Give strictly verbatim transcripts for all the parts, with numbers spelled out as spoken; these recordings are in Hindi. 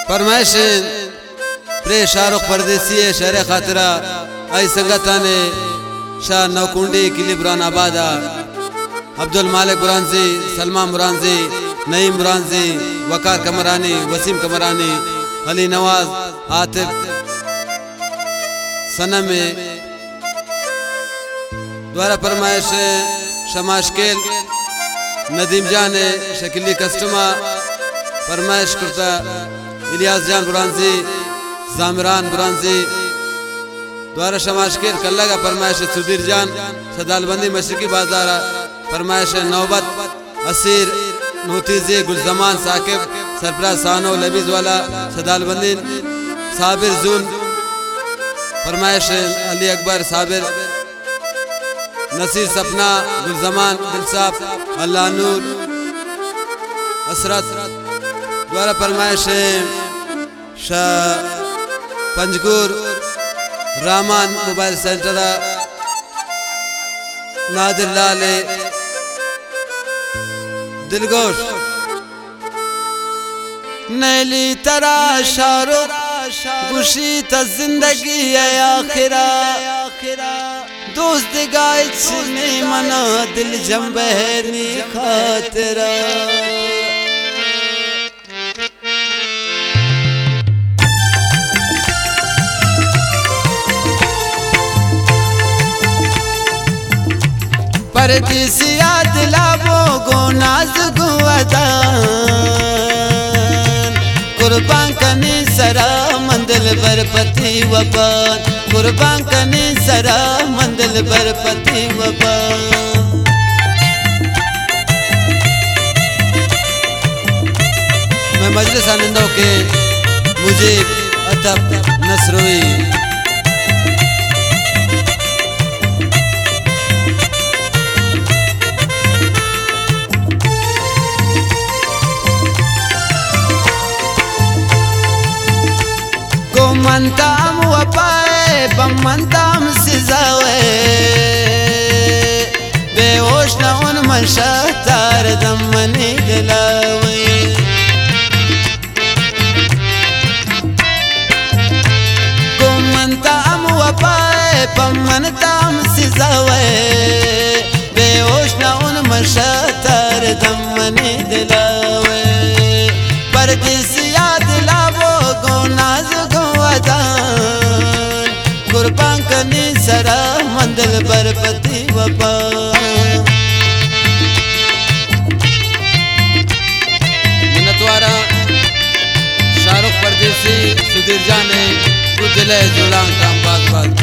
फरमाइश प्रे शाहरुख परदेसी शहर खातरा आई संगताने शाह नौकुंडी किली बुरान आबादा अब्दुल मालिक बुरानजी सलमान बुरानजी नईम बुरानजी वकार कमरानी वसीम कमरानी अली नवाज आतिफ सनम द्वारा फरमाइश शमाशकेल नदीम जान शकीली कस्टमा फरमाइश करता इलियास जान बुरानजी जामरान बुरानजी द्वारा शमाशकेल कल्ला का फरमाइश सुधीर जान सदालबंदी मशरकी बाजार फरमाइश नौबत असीर नूतीजी गुलजमान साकिब सरफराज सानो लबीज वाला सदालबंदी साबिर जून फरमाइश अली अकबर साबिर नसीर सपना गुलजमान दिलसाफ अल्लाह नूर असरत द्वारा फरमाइश शाह पंजगुर रामान मोबाइल सेंटर नादिर लाल दिलगोश नैली तरा शाहरुख खुशी त जिंदगी आखिरा दोस्त गाइच ने मना दिल जंबहनी खातरा परदेसिया दिलावो गो नाज गुआदान कुर्बान कने सरा मंदिल बरपति वबान कुर्बान कने सरा मंदिल बरपति वबान। मैं मजलिस आनंदों के मुझे अदब नसरोई मंताम वपाए बमंताम सिजावे बेहोश न उन मंशा तार दमनी दिलावे को मंताम वपाए बमंताम सिजावे बेहोश न उन मंशा तार दमनी दिलावे परदेसिया दिलावो गो नाज कुर्बान कने सरा मंदिल बरपति वबा। मिन्नतवारा शाहरुख परदेसी सुधीर जाने उजले जुलान काम बात बात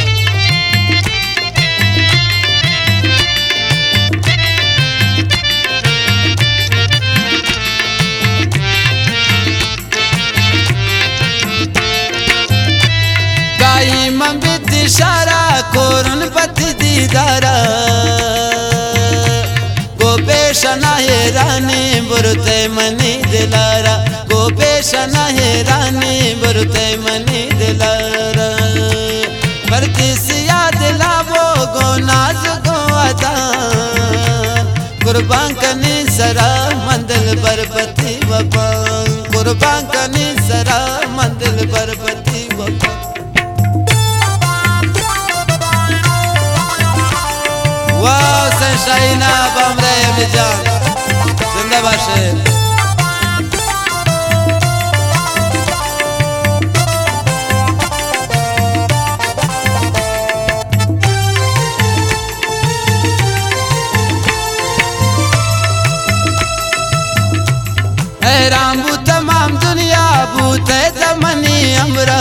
इशारा कोरन पति दीदारा गोपेशना है रानी बुरते मनी दिलारा गोपेशना है रानी बुरते मनी दिलारा परदेसिया दिलावो गो नाज गो अदान कुर्बान कने सरा मंदिल बरपति वबा कुर्बान कने सरा मंदिल बरपति वबा। वाह सनशाइना बमरे मिजान जिंदाबाद शेर हैरान बू तमाम दुनिया बूते जमनी अमरा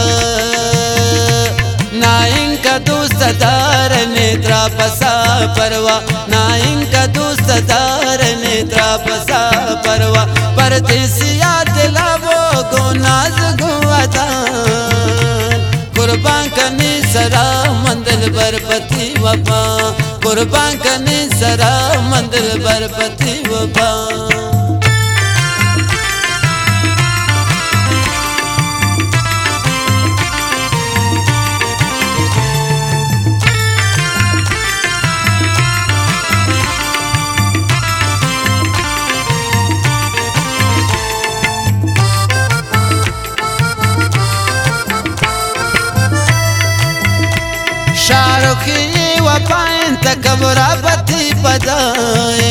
ना इनका दोस्त दार नेत्रा पसा परवा ना इनका दोस्त दार नेत्रा पसा परवा परदेसिया दिलावो गो नाज गुआदान कुर्बान कने सरा मंदिल बरपति वबा कुर्बान कने सरा मंदिल बरपति वबा। शाहरुखी वफाएं तकबरा बती बदाए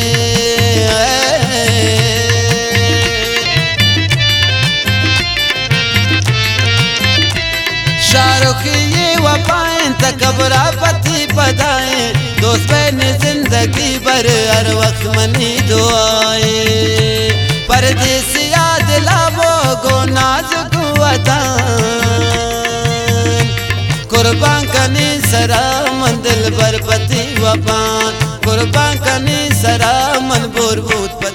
शाहरुखी वफाएं तकबरा बती बदाए दोस्त बहन जिंदगी भर हर वक्त मनी दुआए परदेसिया दिलावो गो नाजुक वतन कुर्बान कनी सरा मन दिल बर पति वफान कुर्बान कनी सरा मन बोर भूत